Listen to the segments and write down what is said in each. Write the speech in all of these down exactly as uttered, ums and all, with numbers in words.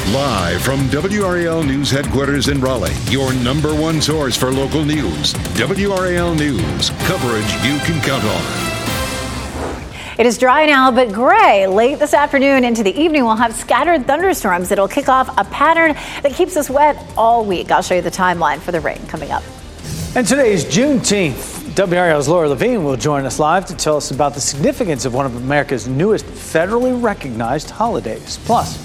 Live from W R A L News headquarters in Raleigh, your number one source for local news. W R A L News, coverage you can count on. It is dry now, but gray. Late this afternoon into the evening, we'll have scattered thunderstorms that'll kick off a pattern that keeps us wet all week. I'll show you the timeline for the rain coming up. And today is Juneteenth. W R A L's Laura Levine will join us live to tell us about the significance of one of America's newest federally recognized holidays. Plus,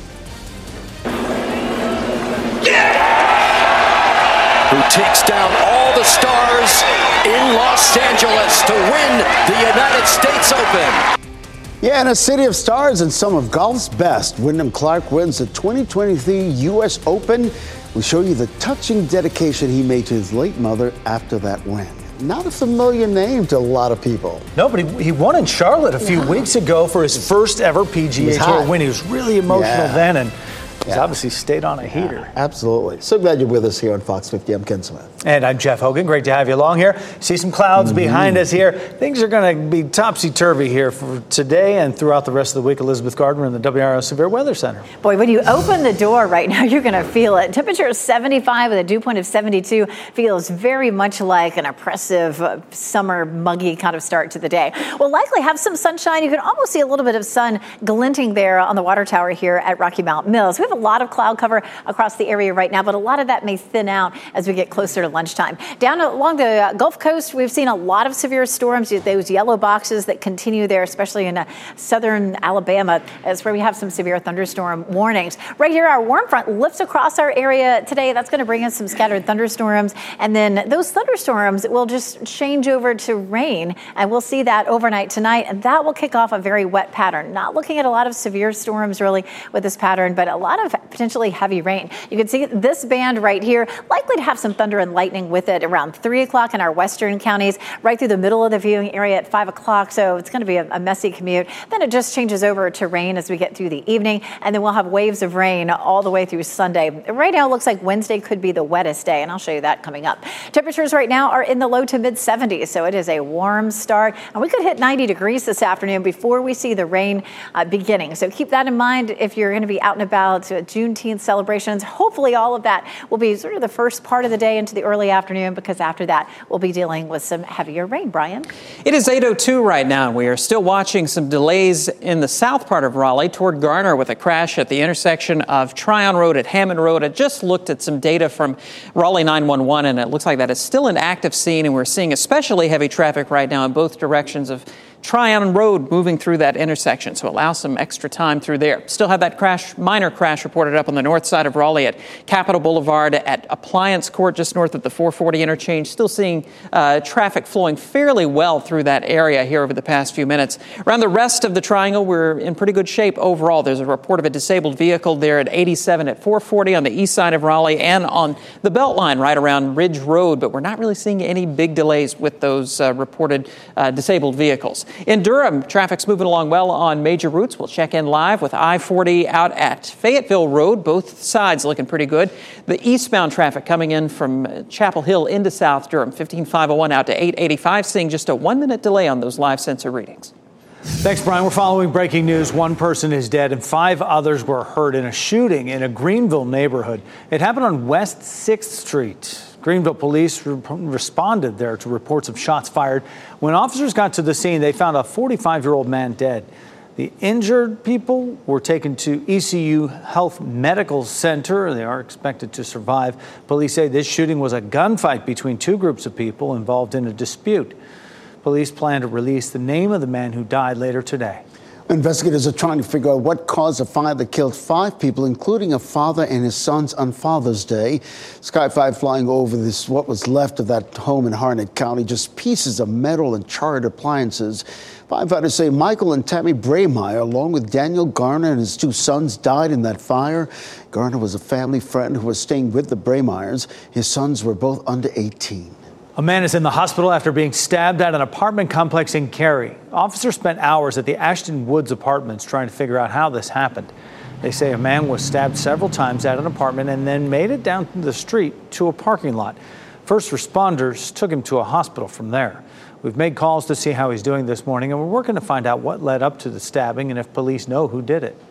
who takes down all the stars in Los Angeles to win the United States Open. Yeah, in a city of stars and some of golf's best, Wyndham Clark wins the twenty twenty-three U S Open. We show you the touching dedication he made to his late mother after that win. Not a familiar name to a lot of people. No, but he, he won in Charlotte a few yeah. weeks ago for his first ever P G A Tour win. He was really emotional yeah. then, and he's yeah. obviously stayed on a heater. Yeah, absolutely. So glad you're with us here on Fox fifty. I'm Ken Smith. And I'm Jeff Hogan. Great to have you along here. See some clouds mm-hmm. behind us here. Things are going to be topsy-turvy here for today and throughout the rest of the week. Elizabeth Gardner in the W R A L Severe Weather Center. Boy, when you open the door right now, you're going to feel it. Temperature is seventy-five with a dew point of seventy-two. Feels very much like an oppressive uh, summer, muggy kind of start to the day. We'll likely have some sunshine. You can almost see a little bit of sun glinting there on the water tower here at Rocky Mount Mills. We have a lot of cloud cover across the area right now, but a lot of that may thin out as we get closer to lunchtime. Down along the Gulf Coast, we've seen a lot of severe storms, those yellow boxes that continue there, especially in uh, southern Alabama. That's where we have some severe thunderstorm warnings. Right here, our warm front lifts across our area today. That's going to bring us some scattered thunderstorms. And then those thunderstorms will just change over to rain. And we'll see that overnight tonight. And that will kick off a very wet pattern. Not looking at a lot of severe storms really with this pattern, but a lot of potentially heavy rain. You can see this band right here, likely to have some thunder and lightning with it around three o'clock in our western counties, right through the middle of the viewing area at five o'clock. So it's going to be a, a messy commute. Then it just changes over to rain as we get through the evening. And then we'll have waves of rain all the way through Sunday. Right now, it looks like Wednesday could be the wettest day, and I'll show you that coming up. Temperatures right now are in the low to mid seventies, so it is a warm start. And we could hit ninety degrees this afternoon before we see the rain uh, beginning. So keep that in mind if you're going to be out and about to Juneteenth celebrations. Hopefully all of that will be sort of the first part of the day into the early afternoon, because after that, we'll be dealing with some heavier rain. Brian? It is eight oh two right now. We are still watching some delays in the south part of Raleigh toward Garner with a crash at the intersection of Tryon Road at Hammond Road. I just looked at some data from Raleigh nine one one, and it looks like that is still an active scene, and we're seeing especially heavy traffic right now in both directions of Tryon Road moving through that intersection, so allow some extra time through there. Still have that crash, minor crash reported up on the north side of Raleigh at Capitol Boulevard at Appliance Court just north of the four forty interchange. Still seeing uh, traffic flowing fairly well through that area here over the past few minutes. Around the rest of the triangle, we're in pretty good shape overall. There's a report of a disabled vehicle there at eighty-seven at four forty on the east side of Raleigh and on the Beltline right around Ridge Road, but we're not really seeing any big delays with those uh, reported uh, disabled vehicles. In Durham, traffic's moving along well on major routes. We'll check in live with I forty out at Fayetteville Road. Both sides looking pretty good. The eastbound traffic coming in from Chapel Hill into South Durham, fifteen five oh one out to eight eighty-five, seeing just a one-minute delay on those live sensor readings. Thanks, Brian. We're following breaking news. One person is dead and five others were hurt in a shooting in a Greenville neighborhood. It happened on West sixth Street. Greenville police re- responded there to reports of shots fired. When officers got to the scene, they found a forty-five-year-old man dead. The injured people were taken to E C U Health Medical Center. They are expected to survive. Police say this shooting was a gunfight between two groups of people involved in a dispute. Police plan to release the name of the man who died later today. Investigators are trying to figure out what caused the fire that killed five people, including a father and his sons on Father's Day. Sky five flying over this, what was left of that home in Harnett County, just pieces of metal and charred appliances. Firefighters say Michael and Tammy Braymeyer, along with Daniel Garner and his two sons, died in that fire. Garner was a family friend who was staying with the Braymeyers. His sons were both under eighteen. A man is in the hospital after being stabbed at an apartment complex in Cary. Officers spent hours at the Ashton Woods Apartments trying to figure out how this happened. They say a man was stabbed several times at an apartment and then made it down the street to a parking lot. First responders took him to a hospital from there. We've made calls to see how he's doing this morning, and we're working to find out what led up to the stabbing and if police know who did it.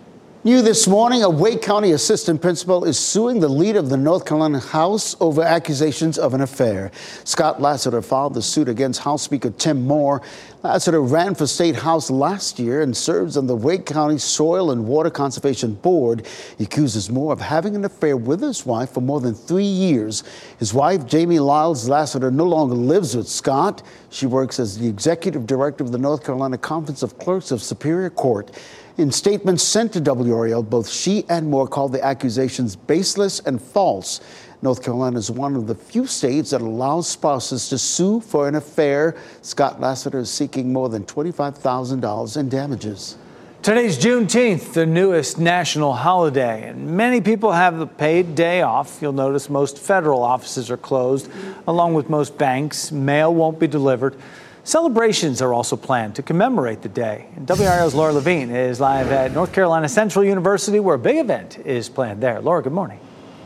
New this morning, a Wake County assistant principal is suing the leader of the North Carolina House over accusations of an affair. Scott Lassiter filed the suit against House Speaker Tim Moore. Lassiter ran for State House last year and serves on the Wake County Soil and Water Conservation Board. He accuses Moore of having an affair with his wife for more than three years. His wife, Jamie Lyles Lassiter, no longer lives with Scott. She works as the executive director of the North Carolina Conference of Clerks of Superior Court. In statements sent to W R L, both she and Moore called the accusations baseless and false. North Carolina is one of the few states that allows spouses to sue for an affair. Scott Lassiter is seeking more than twenty-five thousand dollars in damages. Today's Juneteenth, the newest national holiday, and many people have a paid day off. You'll notice most federal offices are closed, along with most banks. Mail won't be delivered. Celebrations are also planned to commemorate the day. And W R L's Laura Levine is live at North Carolina Central University, where a big event is planned there. Laura, good morning.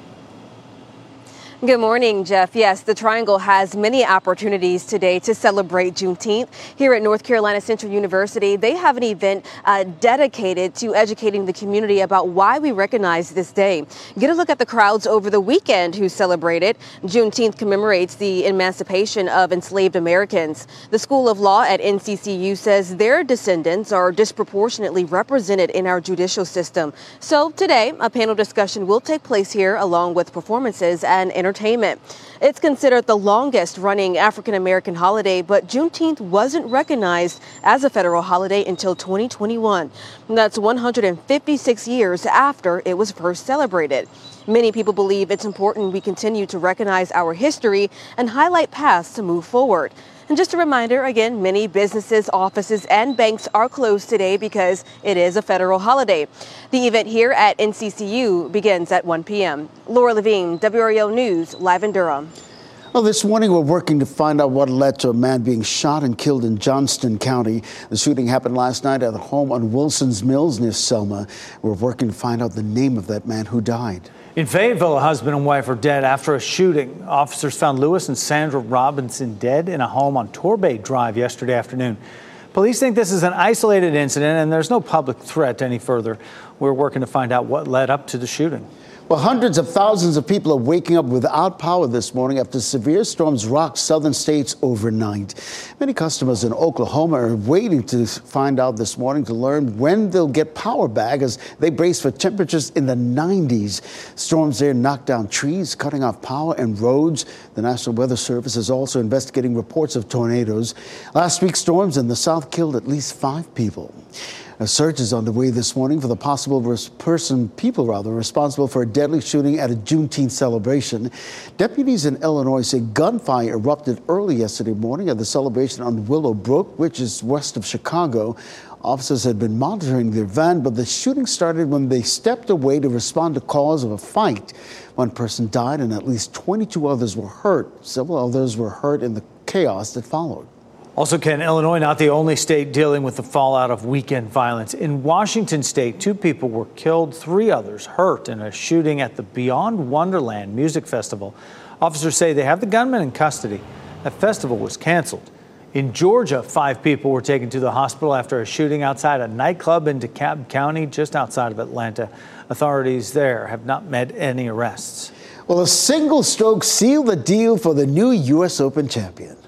Good morning, Jeff. Yes, the Triangle has many opportunities today to celebrate Juneteenth. Here at North Carolina Central University, they have an event uh, dedicated to educating the community about why we recognize this day. Get a look at the crowds over the weekend who celebrated. Juneteenth commemorates the emancipation of enslaved Americans. The School of Law at N C C U says their descendants are disproportionately represented in our judicial system. So today, a panel discussion will take place here along with performances and entertainment. It's considered the longest running African American holiday, but Juneteenth wasn't recognized as a federal holiday until twenty twenty-one. That's one hundred fifty-six years after it was first celebrated. Many people believe it's important we continue to recognize our history and highlight paths to move forward. And just a reminder, again, many businesses, offices, and banks are closed today because it is a federal holiday. The event here at N C C U begins at one p.m. Laura Levine, W R L News, live in Durham. Well, this morning we're working to find out what led to a man being shot and killed in Johnston County. The shooting happened last night at a home on Wilson's Mills near Selma. We're working to find out the name of that man who died. In Fayetteville, a husband and wife are dead after a shooting. Officers found Lewis and Sandra Robinson dead in a home on Torbay Drive yesterday afternoon. Police think this is an isolated incident and there's no public threat any further. We're working to find out what led up to the shooting. Well, hundreds of thousands of people are waking up without power this morning after severe storms rocked southern states overnight. Many customers in Oklahoma are waiting to find out this morning to learn when they'll get power back as they brace for temperatures in the nineties. Storms there knocked down trees, cutting off power and roads. The National Weather Service is also investigating reports of tornadoes. Last week's storms in the south killed at least five people. A search is underway this morning for the possible res- person, people rather, responsible for a deadly shooting at a Juneteenth celebration. Deputies in Illinois say gunfire erupted early yesterday morning at the celebration on Willow Brook, which is west of Chicago. Officers had been monitoring their van, but the shooting started when they stepped away to respond to calls of a fight. One person died and at least twenty-two others were hurt. Several others were hurt in the chaos that followed. Also, Ken, Illinois not the only state dealing with the fallout of weekend violence. In Washington state, two people were killed, three others hurt in a shooting at the Beyond Wonderland Music Festival. Officers say they have the gunman in custody. That festival was canceled. In Georgia, five people were taken to the hospital after a shooting outside a nightclub in DeKalb County, just outside of Atlanta. Authorities there have not made any arrests. Well, a single stroke sealed the deal for the new U S Open champion.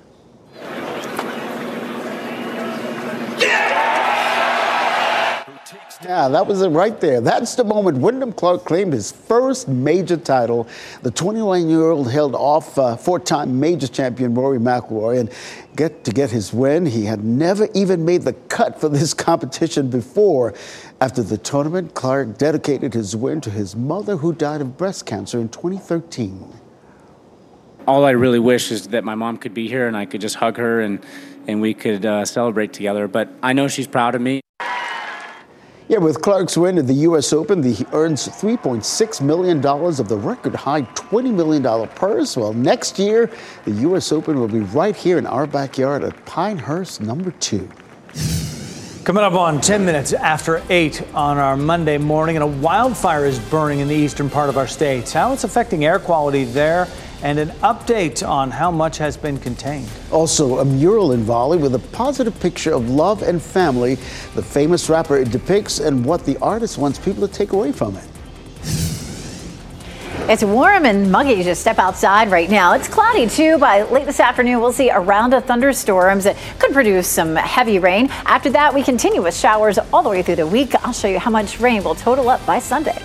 Yeah, that was it right there. That's the moment Wyndham Clark claimed his first major title. The twenty-one-year-old held off uh, four-time major champion Rory McIlroy and get to get his win. He had never even made the cut for this competition before. After the tournament, Clark dedicated his win to his mother, who died of breast cancer in twenty thirteen. All I really wish is that my mom could be here and I could just hug her and, and we could uh, celebrate together. But I know she's proud of me. Yeah, with Clark's win at the U S Open, he earns three point six million dollars of the record-high twenty million dollars purse. Well, next year, the U S Open will be right here in our backyard at Pinehurst number two. Coming up on ten minutes after eight on our Monday morning, and a wildfire is burning in the eastern part of our state. How it's affecting air quality there and an update on how much has been contained. Also, a mural in Raleigh with a positive picture of love and family the famous rapper depicts and what the artist wants people to take away from it. It's warm and muggy to step outside right now. It's cloudy too. By late this afternoon, we'll see a round of thunderstorms that could produce some heavy rain. After that, we continue with showers all the way through the week. I'll show you how much rain will total up by Sunday.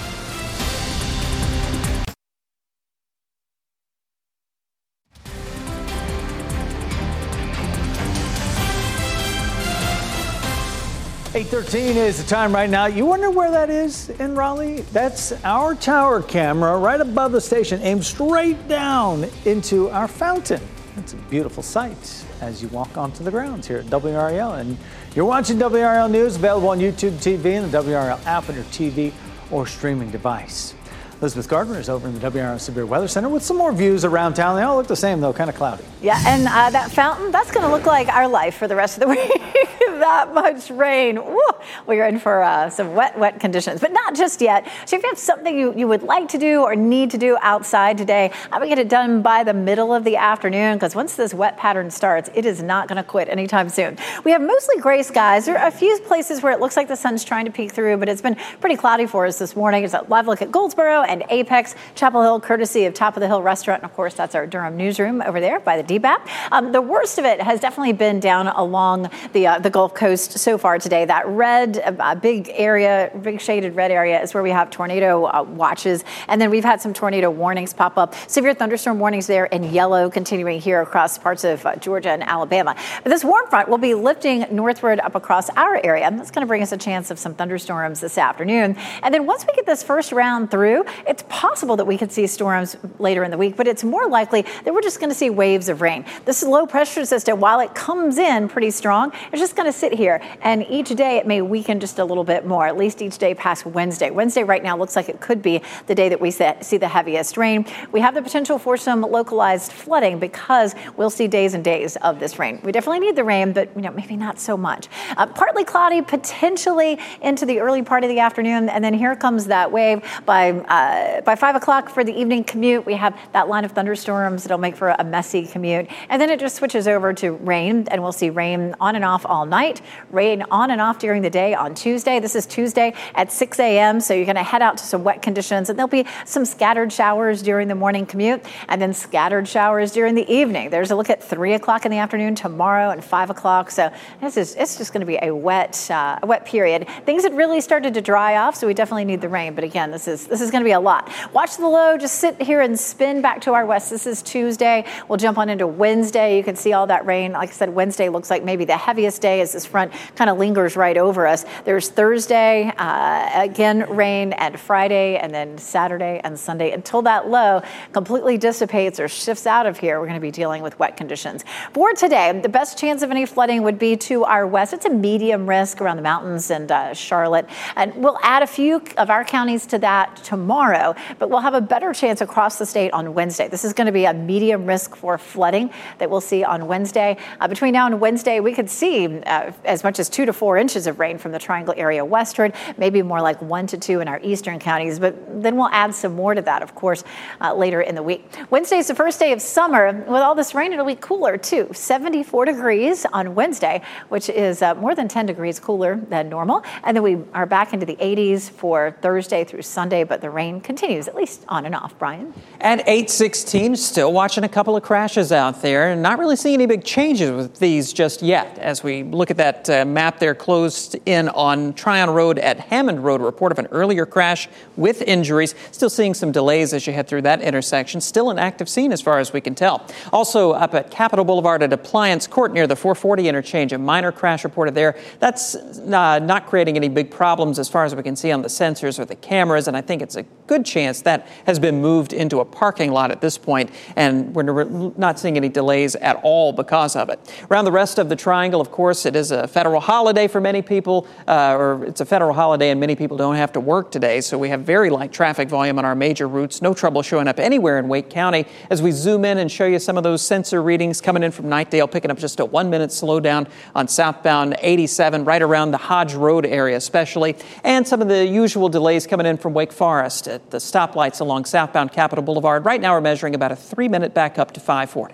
eight thirteen is the time right now. You wonder where that is in Raleigh? That's our tower camera right above the station, aimed straight down into our fountain. It's a beautiful sight as you walk onto the grounds here at W R A L. And you're watching W R L News, available on YouTube T V and the W R L app on your T V or streaming device. Elizabeth Gardner is over in the W R L Severe Weather Center with some more views around town. They all look the same, though, kind of cloudy. Yeah, and uh, that fountain, that's going to look like our life for the rest of the week. That much rain. Woo! We're in for uh, some wet, wet conditions, but not just yet. So if you have something you, you would like to do or need to do outside today, I would get it done by the middle of the afternoon, because once this wet pattern starts, it is not going to quit anytime soon. We have mostly gray skies. There are a few places where it looks like the sun's trying to peek through, but it's been pretty cloudy for us this morning. It's a live look at Goldsboro and Apex, Chapel Hill, courtesy of Top of the Hill Restaurant. And of course, that's our Durham newsroom over there by the D B A P. Um, the worst of it has definitely been down along the uh, the Gulf Coast so far today. That red, uh, big area, big shaded red area is where we have tornado uh, watches. And then we've had some tornado warnings pop up. Severe thunderstorm warnings there in yellow, continuing here across parts of uh, Georgia and Alabama. But this warm front will be lifting northward up across our area. That's going to bring us a chance of some thunderstorms this afternoon. And then once we get this first round through, it's possible that we could see storms later in the week, but it's more likely that we're just going to see waves of rain. This low pressure system, while it comes in pretty strong, it's just going to sit here. And each day it may weaken just a little bit more, at least each day past Wednesday. Wednesday right now looks like it could be the day that we see the heaviest rain. We have the potential for some localized flooding because we'll see days and days of this rain. We definitely need the rain, but you know, maybe not so much. Uh, partly cloudy, potentially into the early part of the afternoon, and then here comes that wave by uh, by five o'clock for the evening commute. We have that line of thunderstorms that'll make for a messy commute, and then it just switches over to rain, and we'll see rain on and off all night, rain on and off during the day on Tuesday. This is Tuesday at six a.m., so you're going to head out to some wet conditions, and there'll be some scattered showers during the morning commute, and then scattered showers during the evening. There's a look at three o'clock in the afternoon tomorrow and five o'clock. So this is it's just going to be a wet, uh, a wet period. Things had really started to dry off, so we definitely need the rain. But again, this is this is going to be a lot. Watch the low. Just sit here and spin back to our west. This is Tuesday. We'll jump on into Wednesday. You can see all that rain. Like I said, Wednesday looks like maybe the heaviest day as this front kind of lingers right over us. There's Thursday, uh, again, rain, and Friday, and then Saturday and Sunday. Until that low completely dissipates or shifts out of here, we're going to be dealing with wet conditions. For today, the best chance of any flooding would be to our west. It's a medium risk around the mountains and uh, Charlotte. And we'll add a few of our counties to that tomorrow, but we'll have a better chance across the state on Wednesday. This is going to be a medium risk for flooding that we'll see on Wednesday. Uh, between now and Wednesday, we could see uh, as much as two to four inches of rain from the Triangle area westward, maybe more like one to two in our eastern counties, but then we'll add some more to that, of course, uh, later in the week. Wednesday's the first day of summer. With all this rain, it'll be cooler too. seventy-four degrees on Wednesday, which is uh, more than ten degrees cooler than normal. And then we are back into the eighties for Thursday through Sunday, but the rain continues, at least on and off. Brian? At eight sixteen, still watching a couple of crashes out there and not really seeing any big changes with these just yet. As we look at that uh, map there closed in on Tryon Road at Hammond Road, a report of an earlier crash with injuries. Still seeing some delays as you head through that intersection. Still an active scene as far as we can tell. Also up at Capitol Boulevard at Appliance Court near the four forty interchange, a minor crash reported there. That's uh, not creating any big problems as far as we can see on the sensors or the cameras, and I think it's a good chance that has been moved into a parking lot at this point, and we're not seeing any delays at all because of it. Around the rest of the Triangle, of course, it is a federal holiday for many people. people, uh, or it's a federal holiday and many people don't have to work today. So we have very light traffic volume on our major routes. No trouble showing up anywhere in Wake County. As we zoom in and show you some of those sensor readings coming in from Knightdale, picking up just a one minute slowdown on southbound eighty-seven, right around the Hodge Road area especially. And some of the usual delays coming in from Wake Forest at the stoplights along southbound Capitol Boulevard. Right now we're measuring about a three minute backup to five forty.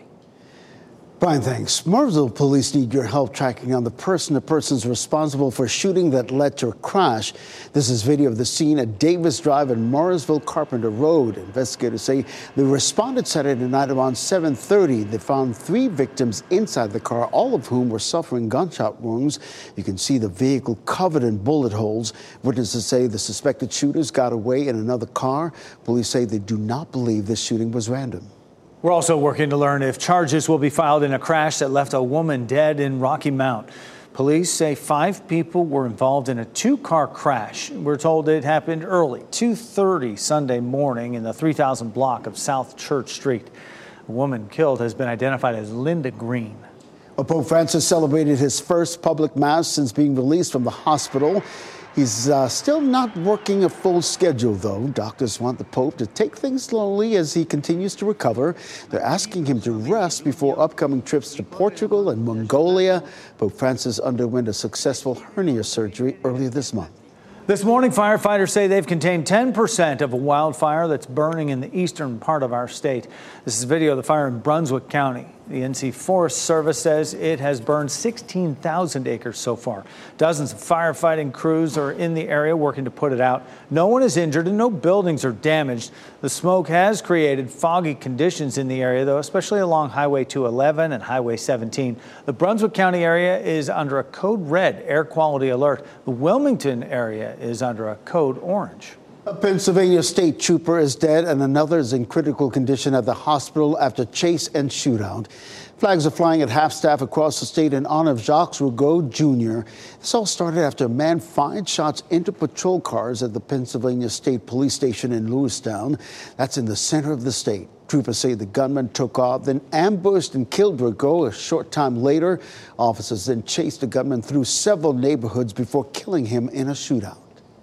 Brian, thanks. Morrisville police need your help tracking down the person or persons responsible for a shooting that led to a crash. This is video of the scene at Davis Drive and Morrisville Carpenter Road. Investigators say they responded Saturday night around seven thirty. They found three victims inside the car, all of whom were suffering gunshot wounds. You can see the vehicle covered in bullet holes. Witnesses say the suspected shooters got away in another car. Police say they do not believe this shooting was random. We're also working to learn if charges will be filed in a crash that left a woman dead in Rocky Mount. Police say five people were involved in a two-car crash. We're told it happened early, two thirty Sunday morning in the three thousand block of South Church Street. The woman killed has been identified as Linda Green. Well, Pope Francis celebrated his first public mass since being released from the hospital. He's uh, still not working a full schedule, though. Doctors want the Pope to take things slowly as he continues to recover. They're asking him to rest before upcoming trips to Portugal and Mongolia. Pope Francis underwent a successful hernia surgery earlier this month. This morning, firefighters say they've contained ten percent of a wildfire that's burning in the eastern part of our state. This is a video of the fire in Brunswick County. The N C Forest Service says it has burned sixteen thousand acres so far. Dozens of firefighting crews are in the area working to put it out. No one is injured and no buildings are damaged. The smoke has created foggy conditions in the area, though, especially along Highway two eleven and Highway seventeen. The Brunswick County area is under a code red air quality alert. The Wilmington area is under a code orange. A Pennsylvania state trooper is dead and another is in critical condition at the hospital after chase and shootout. Flags are flying at half-staff across the state in honor of Jacques Rougeau Junior This all started after a man fired shots into patrol cars at the Pennsylvania State Police Station in Lewistown. That's in the center of the state. Troopers say the gunman took off, then ambushed and killed Rougeau. A short time later, officers then chased the gunman through several neighborhoods before killing him in a shootout.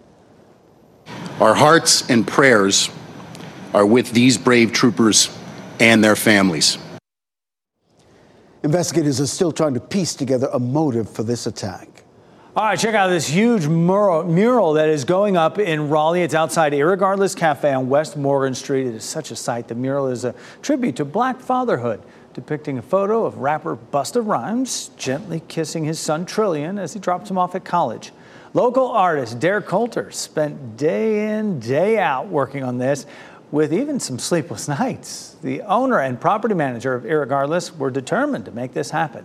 Our hearts and prayers are with these brave troopers and their families. Investigators are still trying to piece together a motive for this attack. All right, check out this huge mural, mural that is going up in Raleigh. It's outside Irregardless Cafe on West Morgan Street. It is such a sight. The mural is a tribute to Black fatherhood, depicting a photo of rapper Busta Rhymes gently kissing his son Trillion as he drops him off at college. Local artist Derek Coulter spent day in, day out working on this, with even some sleepless nights. The owner and property manager of Irregardless were determined to make this happen.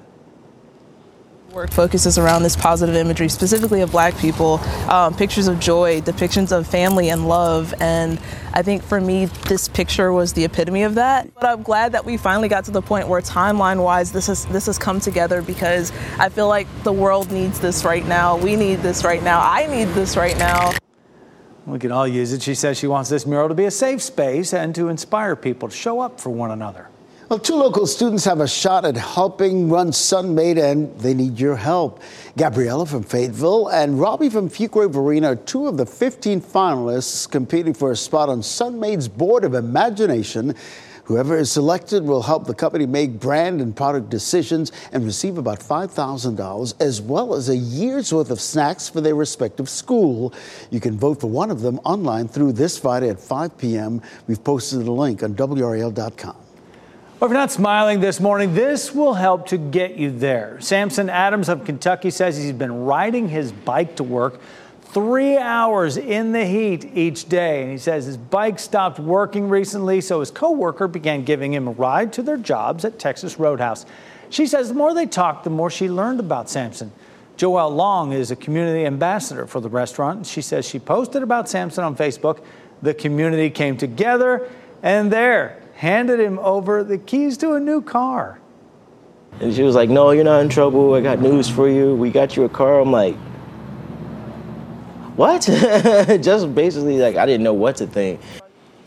Work focuses around this positive imagery, specifically of Black people, um, pictures of joy, depictions of family and love, and I think for me this picture was the epitome of that. But I'm glad that we finally got to the point where timeline-wise this has this has come together, because I feel like the world needs this right now. We need this right now. I need this right now. We can all use it. She says she wants this mural to be a safe space and to inspire people to show up for one another. Well, two local students have a shot at helping run Sunmade, and they need your help. Gabriella from Fayetteville and Robbie from Fuquay-Varina are two of the fifteen finalists competing for a spot on Sunmade's Board of Imagination. Whoever is selected will help the company make brand and product decisions and receive about five thousand dollars, as well as a year's worth of snacks for their respective school. You can vote for one of them online through this Friday at five p.m. We've posted a link on W R A L dot com. Well, if you're not smiling this morning, this will help to get you there. Samson Adams of Kentucky says he's been riding his bike to work three hours in the heat each day. And he says his bike stopped working recently, so his coworker began giving him a ride to their jobs at Texas Roadhouse. She says the more they talked, the more she learned about Samson. Joelle Long is a community ambassador for the restaurant. She says she posted about Samson on Facebook. The community came together and there handed him over the keys to a new car. And she was like, no, you're not in trouble. I got news for you. We got you a car. I'm like, what? Just basically like, I didn't know what to think.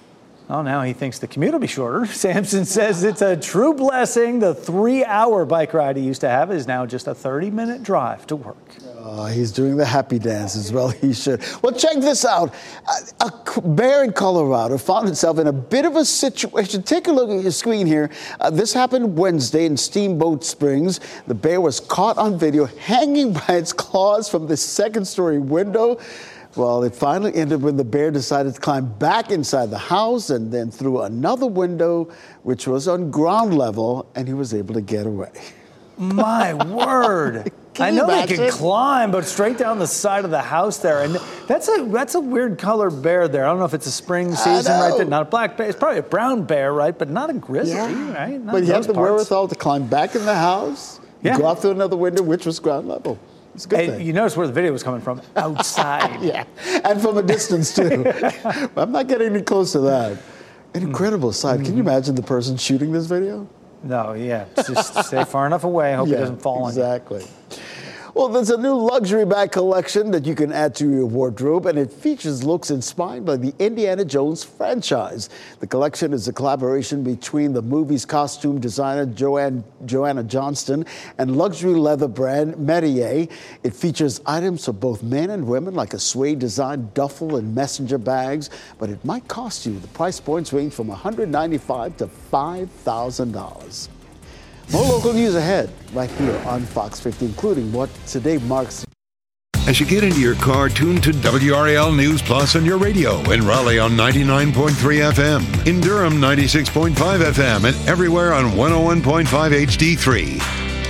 Well, now he thinks the commute will be shorter. Sampson says it's a true blessing. The three-hour bike ride he used to have is now just a thirty-minute drive to work. Uh, he's doing the happy dance as well. He should. Well, check this out. A, a bear in Colorado found itself in a bit of a situation. Take a look at your screen here. Uh, this happened Wednesday in Steamboat Springs. The bear was caught on video hanging by its claws from the second-story window. Well, it finally ended when the bear decided to climb back inside the house and then through another window, which was on ground level, and he was able to get away. My word. I know they can climb, but straight down the side of the house there. And that's a that's a weird colored bear there. I don't know if it's a spring season right there. Not a black bear. It's probably a brown bear, right? But not a grizzly, yeah. right? Not but he had the parts. wherewithal to climb back in the house, yeah. go out through another window, which was ground level. It's a good and thing. You notice where the video was coming from? Outside. Yeah, and from a distance, too. I'm not getting any close to that. An incredible sight. Mm-hmm. Can you imagine the person shooting this video? No, yeah. Just stay far enough away. Hope yeah, he doesn't fall exactly. on you. Exactly. Well, there's a new luxury bag collection that you can add to your wardrobe, and it features looks inspired by the Indiana Jones franchise. The collection is a collaboration between the movie's costume designer Joanne, Joanna Johnston and luxury leather brand Metier. It features items for both men and women, like a suede-designed duffel and messenger bags, but it might cost you. The price points range from one hundred ninety-five dollars to five thousand dollars. More local news ahead, right here on Fox fifty, including what today marks. As you get into your car, tune to W R A L News Plus on your radio. In Raleigh on ninety-nine point three F M. In Durham, ninety-six point five F M. And everywhere on one oh one point five H D three.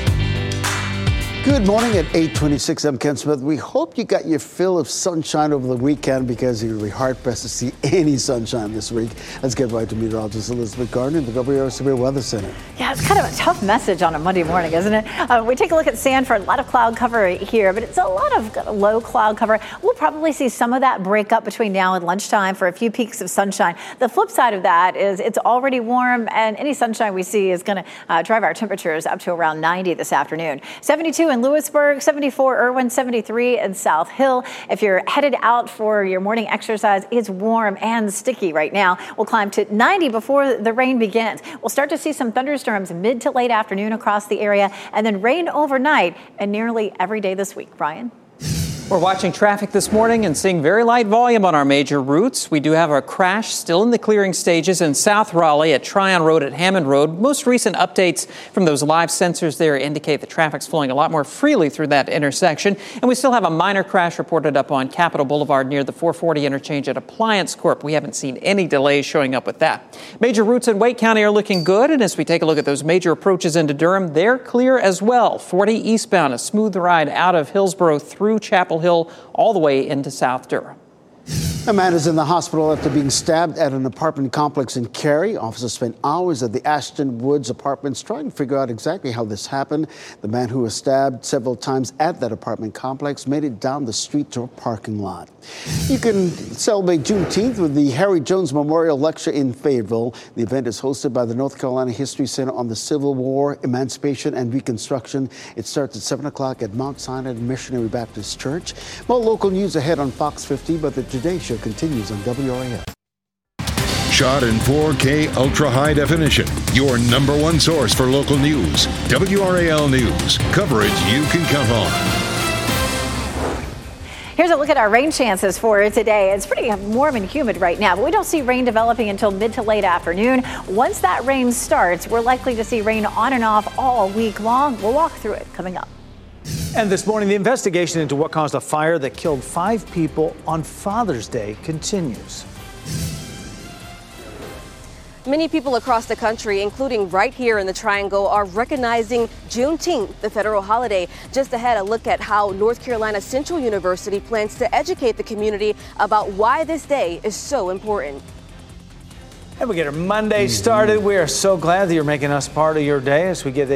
Good morning at eight twenty-six. I'm Ken Smith. We hope you got your fill of sunshine over the weekend because you'll be hard-pressed to see any sunshine this week. Let's get right to meteorologist Elizabeth Gardner in the W R A L Severe Weather Center. Yeah, it's kind of a tough message on a Monday morning, isn't it? Uh, we take a look at Sanford, a lot of cloud cover here, but it's a lot of low cloud cover. We'll probably see some of that break up between now and lunchtime for a few peaks of sunshine. The flip side of that is it's already warm, and any sunshine we see is going to uh, drive our temperatures up to around ninety this afternoon. seventy-two in Lewisburg, seventy-four Irwin, seventy-three in South Hill. If you're headed out for your morning exercise, it's warm and sticky right now. We'll climb to ninety before the rain begins. We'll start to see some thunderstorms mid to late afternoon across the area, and then rain overnight and nearly every day this week. Brian? We're watching traffic this morning and seeing very light volume on our major routes. We do have a crash still in the clearing stages in South Raleigh at Tryon Road at Hammond Road. Most recent updates from those live sensors there indicate the traffic's flowing a lot more freely through that intersection. And we still have a minor crash reported up on Capitol Boulevard near the four forty interchange at Appliance Corp. We haven't seen any delays showing up with that. Major routes in Wake County are looking good. And as we take a look at those major approaches into Durham, they're clear as well. forty eastbound, a smooth ride out of Hillsborough through Chapel Hill all the way into South Durham. A man is in the hospital after being stabbed at an apartment complex in Cary. Officers spent hours at the Ashton Woods apartments trying to figure out exactly how this happened. The man who was stabbed several times at that apartment complex made it down the street to a parking lot. You can celebrate Juneteenth with the Harry Jones Memorial Lecture in Fayetteville. The event is hosted by the North Carolina History Center on the Civil War, Emancipation, and Reconstruction. It starts at seven o'clock at Mount Sinai Missionary Baptist Church. More local news ahead on Fox fifty, but the Today Show continues on W R A L. Shot in four K ultra high definition. Your number one source for local news. W R A L News. Coverage you can count on. Here's a look at our rain chances for today. It's pretty warm and humid right now, but we don't see rain developing until mid to late afternoon. Once that rain starts, we're likely to see rain on and off all week long. We'll walk through it coming up. And this morning, the investigation into what caused a fire that killed five people on Father's Day continues. Many people across the country, including right here in the Triangle, are recognizing Juneteenth, the federal holiday. Just ahead, a look at how North Carolina Central University plans to educate the community about why this day is so important. And we get our Monday started. We are so glad that you're making us part of your day as we get a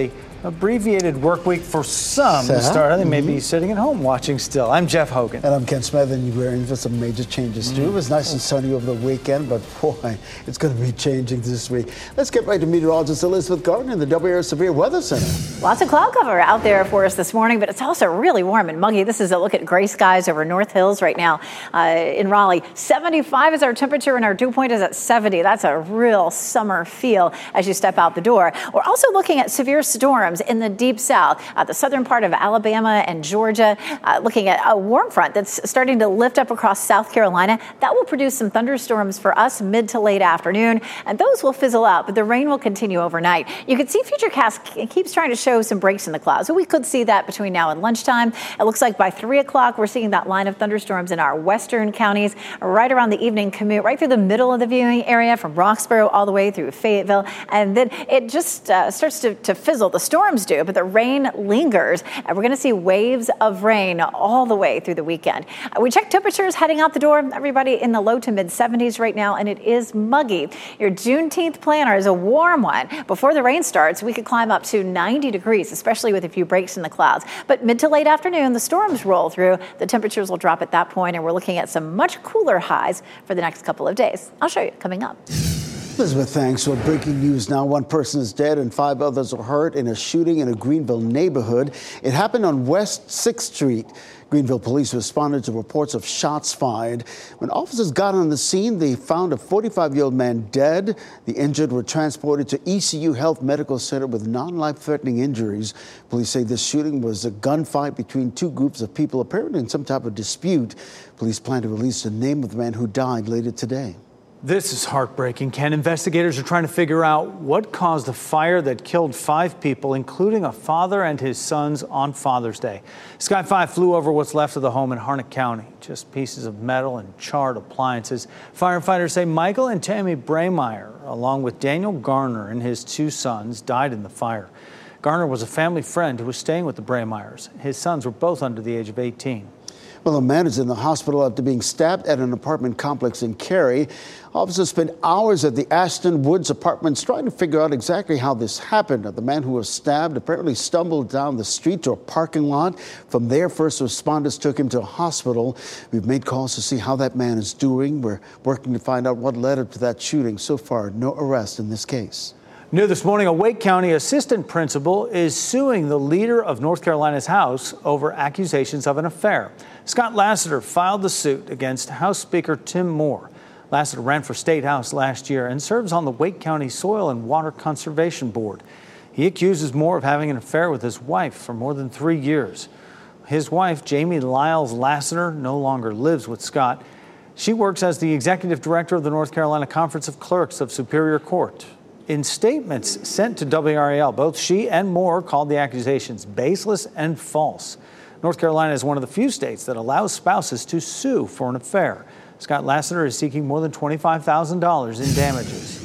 abbreviated work week for some to start. I think maybe mm-hmm. sitting at home watching still. I'm Jeff Hogan. And I'm Ken Smith, and we're in for some major changes too. Mm-hmm. It was nice and sunny over the weekend, but boy, it's going to be changing this week. Let's get right to meteorologist Elizabeth Gardner in the W A R Severe Weather Center. Lots of cloud cover out there for us this morning, but it's also really warm and muggy. This is a look at gray skies over North Hills right now uh, in Raleigh. seventy-five is our temperature, and our dew point is at seventy. That's a real summer feel as you step out the door. We're also looking at severe storms in the deep south, uh, the southern part of Alabama and Georgia, uh, looking at a warm front that's starting to lift up across South Carolina. That will produce some thunderstorms for us mid to late afternoon, and those will fizzle out, but the rain will continue overnight. You can see Futurecast keeps trying to show some breaks in the clouds, so we could see that between now and lunchtime. It looks like by three o'clock, we're seeing that line of thunderstorms in our western counties right around the evening commute, right through the middle of the viewing area from Roxborough all the way through Fayetteville, and then it just uh, starts to, to fizzle. The storms do, but the rain lingers, and we're going to see waves of rain all the way through the weekend. Uh, we checked temperatures heading out the door. Everybody in the low to mid seventies right now, and it is muggy. Your Juneteenth planner is a warm one. Before the rain starts, we could climb up to ninety degrees, especially with a few breaks in the clouds. But mid to late afternoon, the storms roll through. The temperatures will drop at that point, and we're looking at some much cooler highs for the next couple of days. I'll show you coming up. Elizabeth, thanks. Well, breaking news now. One person is dead and five others are hurt in a shooting in a Greenville neighborhood. It happened on West sixth Street. Greenville police responded to reports of shots fired. When officers got on the scene, they found a forty-five-year-old man dead. The injured were transported to E C U Health Medical Center with non-life-threatening injuries. Police say this shooting was a gunfight between two groups of people, apparently in some type of dispute. Police plan to release the name of the man who died later today. This is heartbreaking, Ken. Investigators are trying to figure out what caused the fire that killed five people, including a father and his sons on Father's Day. Sky five flew over what's left of the home in Harnett County. Just pieces of metal and charred appliances. Firefighters say Michael and Tammy Braymeyer, along with Daniel Garner and his two sons, died in the fire. Garner was a family friend who was staying with the Braymeyers. His sons were both under the age of eighteen. Well, a man is in the hospital after being stabbed at an apartment complex in Cary. Officers spent hours at the Ashton Woods apartments trying to figure out exactly how this happened. The man who was stabbed apparently stumbled down the street to a parking lot. From there, first responders took him to a hospital. We've made calls to see how that man is doing. We're working to find out what led up to that shooting. So far, no arrest in this case. New this morning, a Wake County assistant principal is suing the leader of North Carolina's House over accusations of an affair. Scott Lassiter filed the suit against House Speaker Tim Moore. Lassiter ran for State House last year and serves on the Wake County Soil and Water Conservation Board. He accuses Moore of having an affair with his wife for more than three years. His wife, Jamie Lyles Lassiter, no longer lives with Scott. She works as the executive director of the North Carolina Conference of Clerks of Superior Court. In statements sent to W R A L, both she and Moore called the accusations baseless and false. North Carolina is one of the few states that allows spouses to sue for an affair. Scott Lassiter is seeking more than twenty-five thousand dollars in damages.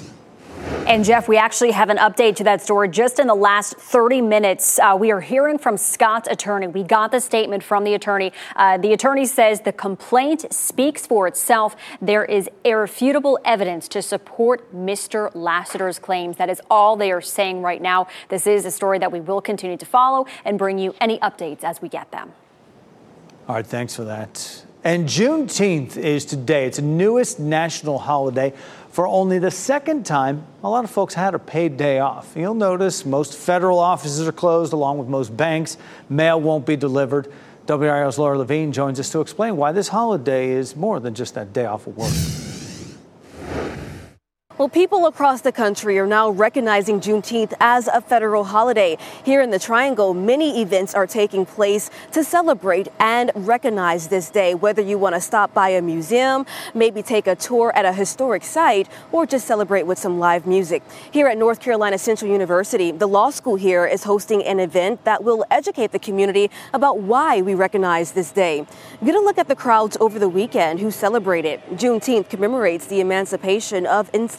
And Jeff, we actually have an update to that story just in the last thirty minutes. Uh, we are hearing from Scott's attorney. We got the statement from the attorney. Uh, the attorney says the complaint speaks for itself. There is irrefutable evidence to support Mister Lassiter's claims. That is all they are saying right now. This is a story that we will continue to follow and bring you any updates as we get them. All right, thanks for that. And Juneteenth is today. It's the newest national holiday. For only the second time, a lot of folks had a paid day off. You'll notice most federal offices are closed, along with most banks. Mail won't be delivered. W R A L's Laura Levine joins us to explain why this holiday is more than just that day off of work. Well, people across the country are now recognizing Juneteenth as a federal holiday. Here in the Triangle, many events are taking place to celebrate and recognize this day, whether you want to stop by a museum, maybe take a tour at a historic site, or just celebrate with some live music. Here at North Carolina Central University, the law school here is hosting an event that will educate the community about why we recognize this day. Get a look at the crowds over the weekend who celebrated. Juneteenth commemorates the emancipation of enslaved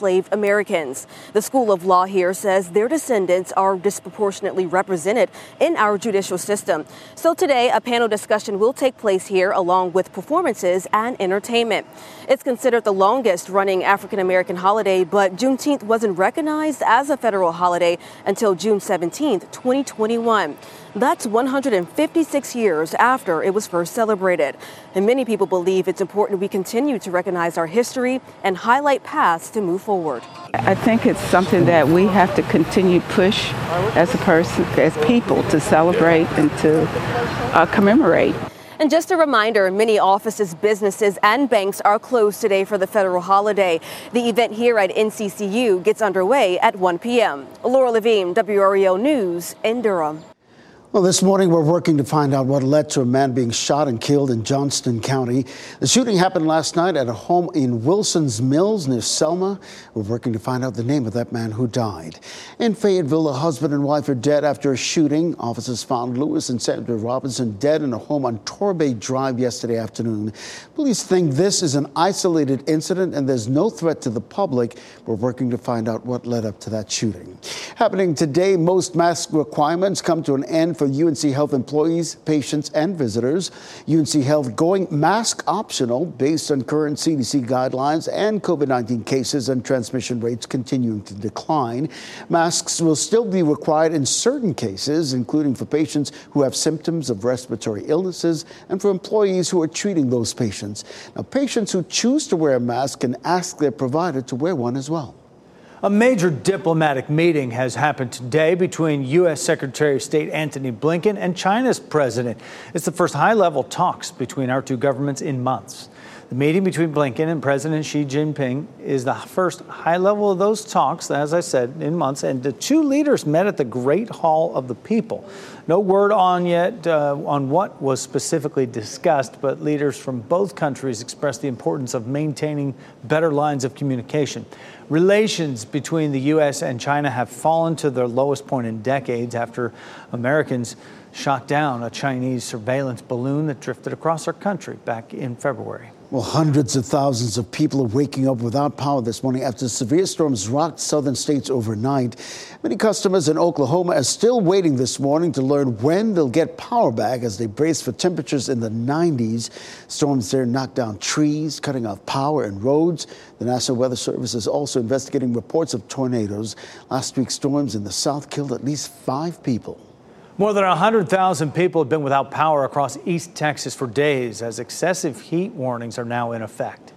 enslaved Americans. The School of Law here says their descendants are disproportionately represented in our judicial system. So today, a panel discussion will take place here along with performances and entertainment. It's considered the longest running African American holiday, but Juneteenth wasn't recognized as a federal holiday until June seventeenth, twenty twenty-one. That's one hundred fifty-six years after it was first celebrated. And many people believe it's important we continue to recognize our history and highlight paths to move forward. I think it's something that we have to continue push as a person, as people, to celebrate and to uh, commemorate. And just a reminder, many offices, businesses, and banks are closed today for the federal holiday. The event here at N C C U gets underway at one p.m. Laura Levine, W R E L News in Durham. Well, this morning we're working to find out what led to a man being shot and killed in Johnston County. The shooting happened last night at a home in Wilson's Mills near Selma. We're working to find out the name of that man who died. In Fayetteville, a husband and wife are dead after a shooting. Officers found Lewis and Sandra Robinson dead in a home on Torbay Drive yesterday afternoon. Police think this is an isolated incident and there's no threat to the public. We're working to find out what led up to that shooting. Happening today, most mask requirements come to an end for U N C Health employees, patients, and visitors. U N C Health going mask optional based on current C D C guidelines and COVID nineteen cases and transmission rates continuing to decline. Masks will still be required in certain cases, including for patients who have symptoms of respiratory illnesses and for employees who are treating those patients. Now, patients who choose to wear a mask can ask their provider to wear one as well. A major diplomatic meeting has happened today between U S Secretary of State Antony Blinken and China's president. It's the first high-level talks between our two governments in months. The meeting between Blinken and President Xi Jinping is the first high level of those talks, as I said, in months. And the two leaders met at the Great Hall of the People. No word on yet uh, on what was specifically discussed, but leaders from both countries expressed the importance of maintaining better lines of communication. Relations between the U S and China have fallen to their lowest point in decades after Americans shot down a Chinese surveillance balloon that drifted across our country back in February. Well, hundreds of thousands of people are waking up without power this morning after severe storms rocked southern states overnight. Many customers in Oklahoma are still waiting this morning to learn when they'll get power back as they brace for temperatures in the nineties. Storms there knocked down trees, cutting off power and roads. The National Weather Service is also investigating reports of tornadoes. Last week's storms in the south killed at least five people. More than one hundred thousand people have been without power across East Texas for days as excessive heat warnings are now in effect.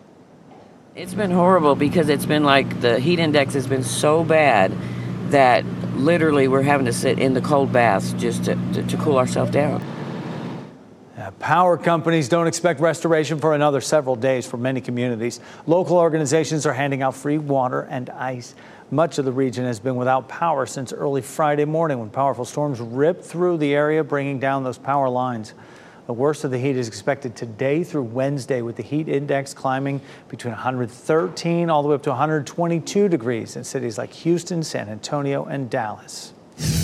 It's been horrible because it's been like the heat index has been so bad that literally we're having to sit in the cold baths just to, to, to cool ourselves down. Uh, power companies don't expect restoration for another several days for many communities. Local organizations are handing out free water and ice. Much of the region has been without power since early Friday morning when powerful storms ripped through the area, bringing down those power lines. The worst of the heat is expected today through Wednesday, with the heat index climbing between one hundred thirteen all the way up to one hundred twenty-two degrees in cities like Houston, San Antonio, and Dallas.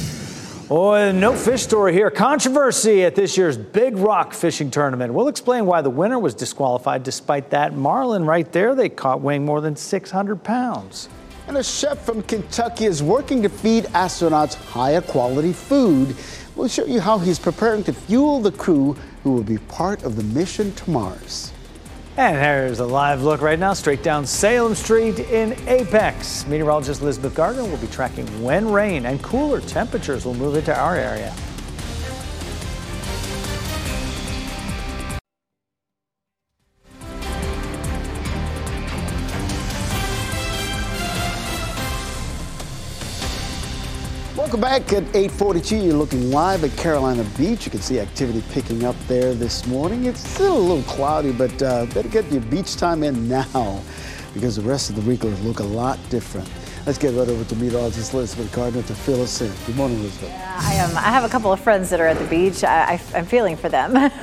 Oh, and no fish story here. Controversy at this year's Big Rock fishing tournament. We'll explain why the winner was disqualified despite that marlin right there they caught weighing more than six hundred pounds. And a chef from Kentucky is working to feed astronauts higher quality food. We'll show you how he's preparing to fuel the crew who will be part of the mission to Mars. And here's a live look right now, straight down Salem Street in Apex. Meteorologist Elizabeth Gardner will be tracking when rain and cooler temperatures will move into our area. Welcome back at eight forty-two. You're looking live at Carolina Beach. You can see activity picking up there this morning. It's still a little cloudy, but uh, better get your beach time in now because the rest of the week will look a lot different. Let's get right over to meteorologist Elizabeth Gardner to fill us in. Good morning, Elizabeth. Yeah, I am. I have a couple of friends that are at the beach. I, I, I'm feeling for them.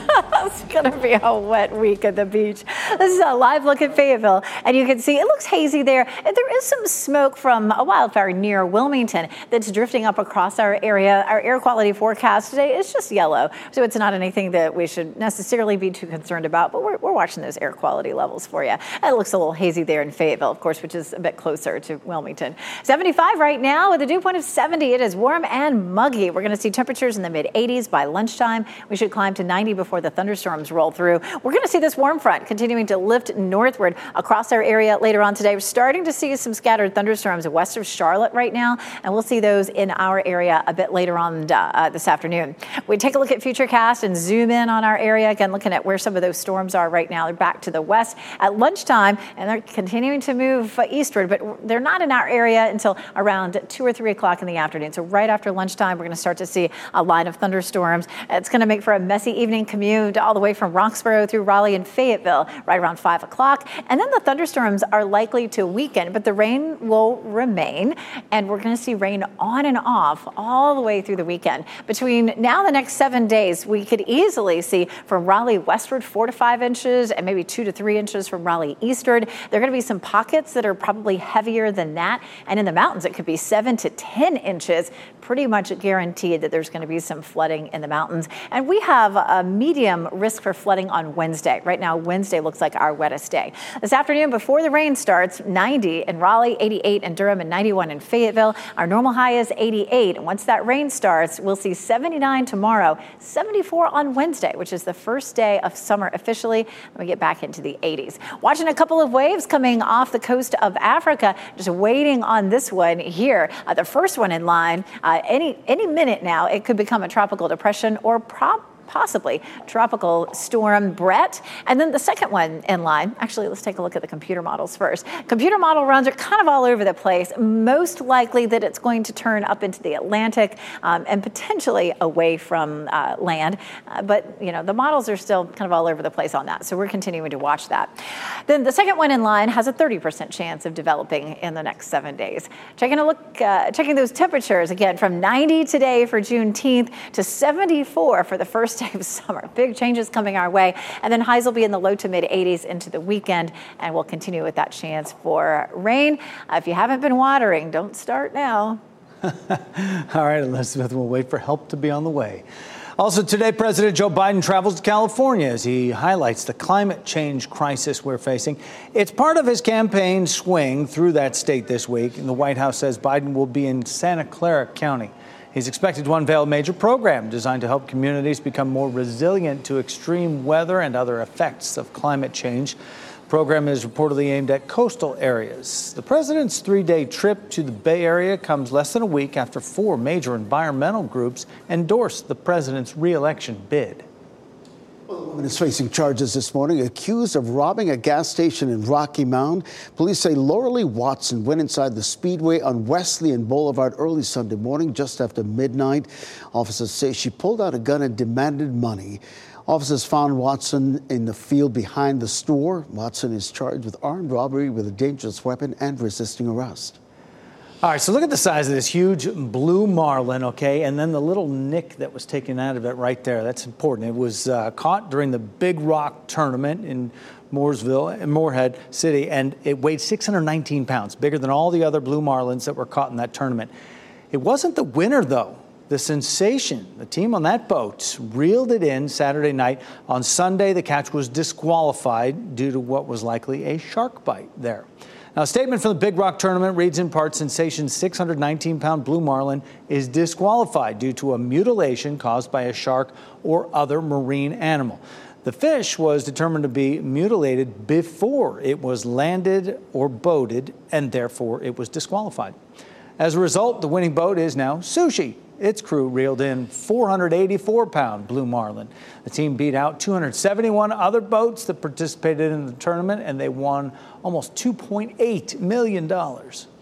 It's going to be a wet week at the beach. This is a live look at Fayetteville, and you can see it looks hazy there. And there is some smoke from a wildfire near Wilmington that's drifting up across our area. Our air quality forecast today is just yellow, so it's not anything that we should necessarily be too concerned about, but we're, we're watching those air quality levels for you. And it looks a little hazy there in Fayetteville, of course, which is a bit closer to Wilmington. seventy-five right now with a dew point of seventy. It is warm and muggy. We're going to see temperatures in the mid eighties by lunchtime. We should climb to ninety before the thunderstorms roll through. We're going to see this warm front continuing to lift northward across our area later on today. We're starting to see some scattered thunderstorms west of Charlotte right now, and we'll see those in our area a bit later on uh, this afternoon. We take a look at Futurecast and zoom in on our area, again looking at where some of those storms are right now. They're back to the west at lunchtime, and they're continuing to move eastward, but they're not in our area until around two or three o'clock in the afternoon. So right after lunchtime, we're going to start to see a line of thunderstorms. It's going to make for a messy evening commute all the way from Roxborough through Raleigh and Fayetteville right around five o'clock. And then the thunderstorms are likely to weaken, but the rain will remain. And we're going to see rain on and off all the way through the weekend. Between now and the next seven days, we could easily see from Raleigh westward four to five inches and maybe two to three inches from Raleigh eastward. There are going to be some pockets that are probably heavier than that. And in the mountains, it could be seven to ten inches. Pretty much guaranteed that there's going to be some flooding in the mountains. And we have a medium risk for flooding on Wednesday. Right now, Wednesday looks like our wettest day. This afternoon, before the rain starts, ninety in Raleigh, eighty-eight in Durham, and ninety-one in Fayetteville. Our normal high is eighty-eight. And once that rain starts, we'll see seventy-nine tomorrow, seventy-four on Wednesday, which is the first day of summer officially. Then we get back into the eighties. Watching a couple of waves coming off the coast of Africa, just waiting on this one here. Uh, the first one in line, uh, any any minute now, it could become a tropical depression or prop. possibly tropical storm Brett. And then the second one in line, actually, let's take a look at the computer models first. Computer model runs are kind of all over the place. Most likely that it's going to turn up into the Atlantic um, and potentially away from uh, land. Uh, but, you know, the models are still kind of all over the place on that. So we're continuing to watch that. Then the second one in line has a thirty percent chance of developing in the next seven days. Checking a look, uh, checking those temperatures again from ninety today for Juneteenth to seventy-four for the first day of summer. Big changes coming our way. And then highs will be in the low to mid eighties into the weekend, and we'll continue with that chance for rain. Uh, if you haven't been watering, don't start now. All right, Elizabeth, we'll wait for help to be on the way. Also today, President Joe Biden travels to California as he highlights the climate change crisis we're facing. It's part of his campaign swing through that state this week, and the White House says Biden will be in Santa Clara County. He's expected to unveil a major program designed to help communities become more resilient to extreme weather and other effects of climate change. The program is reportedly aimed at coastal areas. The president's three-day trip to the Bay Area comes less than a week after four major environmental groups endorsed the president's re-election bid. A woman is facing charges this morning, accused of robbing a gas station in Rocky Mount. Police say Laura Lee Watson went inside the Speedway on Wesleyan Boulevard early Sunday morning, just after midnight. Officers say she pulled out a gun and demanded money. Officers found Watson in the field behind the store. Watson is charged with armed robbery with a dangerous weapon and resisting arrest. All right, so look at the size of this huge blue marlin, okay, and then the little nick that was taken out of it right there. That's important. It was uh, caught during the Big Rock tournament in Mooresville, in Moorhead City, and it weighed six hundred nineteen pounds, bigger than all the other blue marlins that were caught in that tournament. It wasn't the winner, though. The sensation, the team on that boat, reeled it in Saturday night. On Sunday, the catch was disqualified due to what was likely a shark bite there. Now, a statement from the Big Rock tournament reads in part, Sensation's six hundred nineteen pound blue marlin is disqualified due to a mutilation caused by a shark or other marine animal. The fish was determined to be mutilated before it was landed or boated, and therefore it was disqualified. As a result, the winning boat is now Sushi. Its crew reeled in four hundred eighty-four pound blue marlin. The team beat out two hundred seventy-one other boats that participated in the tournament, and they won almost two point eight million dollars.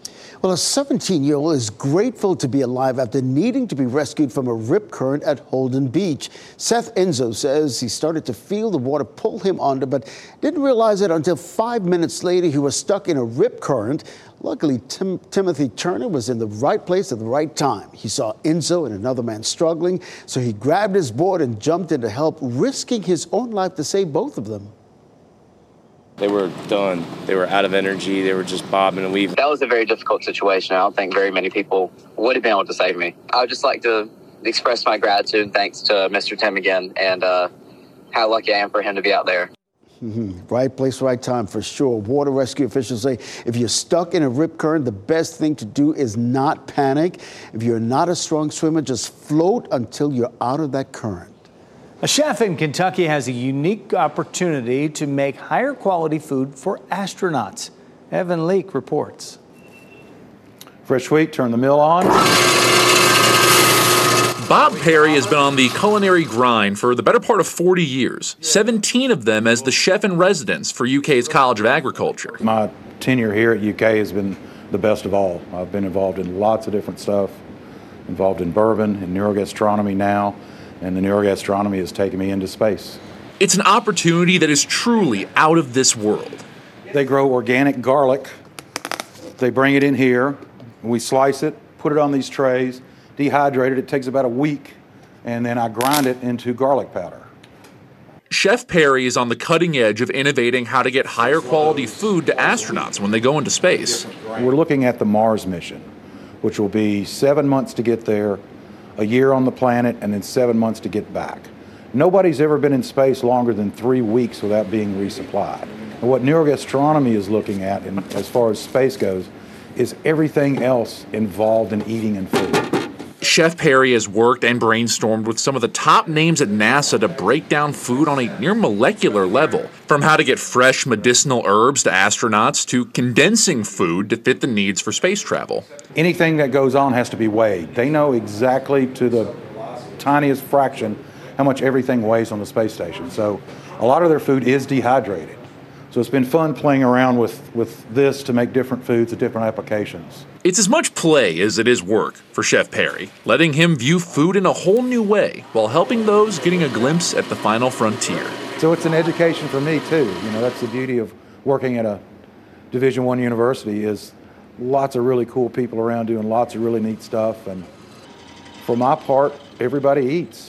Well, a seventeen-year-old is grateful to be alive after needing to be rescued from a rip current at Holden Beach. Seth Enzo says he started to feel the water pull him under, but didn't realize it until five minutes later he was stuck in a rip current. Luckily, Tim- Timothy Turner was in the right place at the right time. He saw Enzo and another man struggling, so he grabbed his board and jumped in to help, risking his own life to save both of them. They were done. They were out of energy. They were just bobbing and weaving. That was a very difficult situation. I don't think very many people would have been able to save me. I would just like to express my gratitude and thanks to Mister Tim again, and uh, how lucky I am for him to be out there. Mm-hmm. Right place, right time for sure. Water rescue officials say if you're stuck in a rip current, the best thing to do is not panic. If you're not a strong swimmer, just float until you're out of that current. A chef in Kentucky has a unique opportunity to make higher quality food for astronauts. Evan Leake reports. Fresh wheat, turn the mill on. Bob Perry has been on the culinary grind for the better part of forty years, seventeen of them as the chef in residence for U K's College of Agriculture. My tenure here at U K has been the best of all. I've been involved in lots of different stuff, involved in bourbon and neurogastronomy now, and the neurogastronomy has taken me into space. It's an opportunity that is truly out of this world. They grow organic garlic. They bring it in here. We slice it, put it on these trays, dehydrate it. It takes about a week, and then I grind it into garlic powder. Chef Perry is on the cutting edge of innovating how to get higher quality food to astronauts when they go into space. We're looking at the Mars mission, which will be seven months to get there, a year on the planet, and then seven months to get back. Nobody's ever been in space longer than three weeks without being resupplied. And what neurogastronomy is looking at, in, as far as space goes, is everything else involved in eating and food. Chef Perry has worked and brainstormed with some of the top names at NASA to break down food on a near molecular level, from how to get fresh medicinal herbs to astronauts to condensing food to fit the needs for space travel. Anything that goes on has to be weighed. They know exactly to the tiniest fraction how much everything weighs on the space station. So a lot of their food is dehydrated. So it's been fun playing around with, with this to make different foods at different applications. It's as much play as it is work for Chef Perry, letting him view food in a whole new way while helping those getting a glimpse at the final frontier. So it's an education for me too. You know, that's the beauty of working at a Division One university, is lots of really cool people around doing lots of really neat stuff. And for my part, everybody eats.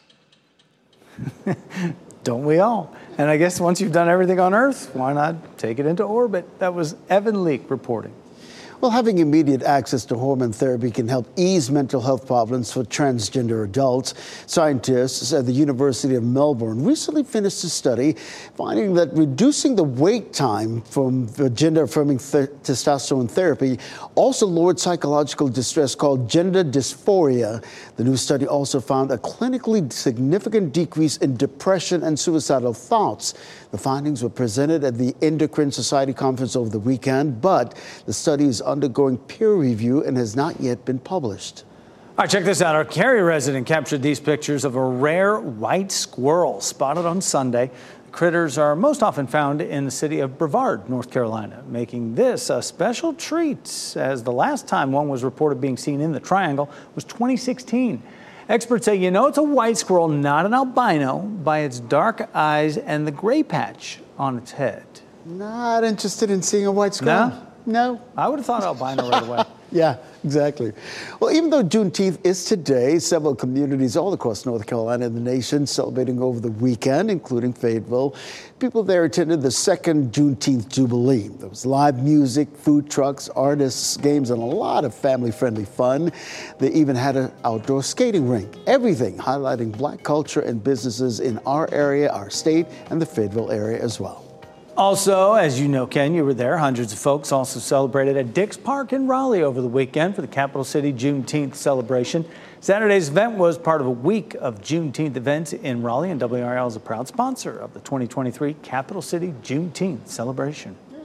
Don't we all? And I guess once you've done everything on Earth, why not take it into orbit? That was Evan Leake reporting. Well, having immediate access to hormone therapy can help ease mental health problems for transgender adults. Scientists at the University of Melbourne recently finished a study finding that reducing the wait time from gender-affirming th- testosterone therapy also lowered psychological distress called gender dysphoria. The new study also found a clinically significant decrease in depression and suicidal thoughts. The findings were presented at the Endocrine Society conference over the weekend, but the study is undergoing peer review and has not yet been published. All right, check this out. Our Cary resident captured these pictures of a rare white squirrel spotted on Sunday. Critters are most often found in the city of Brevard, North Carolina, making this a special treat, as the last time one was reported being seen in the Triangle was twenty sixteen. Experts say you know it's a white squirrel, not an albino, by its dark eyes and the gray patch on its head. Not interested in seeing a white squirrel? No? No. I would have thought albino right away. Yeah, exactly. Well, even though Juneteenth is today, several communities all across North Carolina and the nation celebrating over the weekend, including Fayetteville. People there attended the second Juneteenth Jubilee. There was live music, food trucks, artists, games, and a lot of family-friendly fun. They even had an outdoor skating rink. Everything highlighting Black culture and businesses in our area, our state, and the Fayetteville area as well. Also, as you know, Ken, you were there. Hundreds of folks also celebrated at Dix Park in Raleigh over the weekend for the Capital City Juneteenth celebration. Saturday's event was part of a week of Juneteenth events in Raleigh, and W R L is a proud sponsor of the twenty twenty-three Capital City Juneteenth celebration.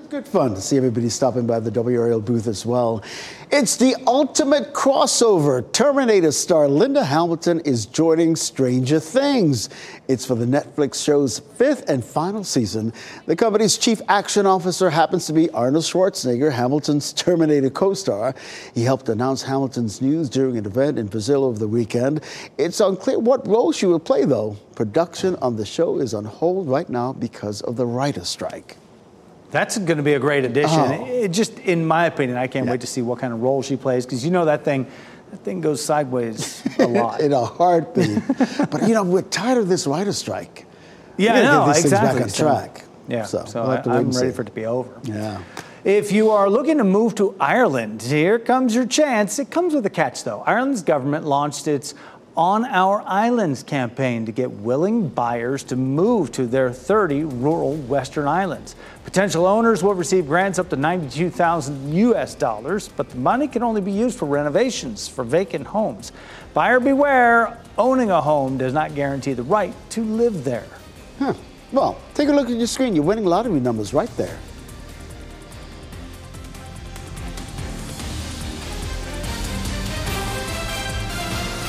Good fun to see everybody stopping by the W R L booth as well. It's the ultimate crossover. Terminator star Linda Hamilton is joining Stranger Things. It's for the Netflix show's fifth and final season. The company's chief action officer happens to be Arnold Schwarzenegger, Hamilton's Terminator co-star. He helped announce Hamilton's news during an event in Brazil over the weekend. It's unclear what role she will play, though. Production on the show is on hold right now because of the writer's strike. That's going to be a great addition. Oh. It just, in my opinion, I can't yeah. wait to see what kind of role she plays, because you know that thing, that thing goes sideways a lot. In a heartbeat. But, you know, we're tired of this writer's strike. Yeah, I know, get these exactly. things back on track. Yeah, so, so we'll I, have to I'm wait ready see. for it to be over. Yeah. If you are looking to move to Ireland, here comes your chance. It comes with a catch, though. Ireland's government launched its On Our Islands campaign to get willing buyers to move to their thirty rural Western islands. Potential owners will receive grants up to ninety-two thousand U S dollars, but the money can only be used for renovations for vacant homes. Buyer beware, owning a home does not guarantee the right to live there. Huh. Well, take a look at your screen. You're winning lottery numbers right there.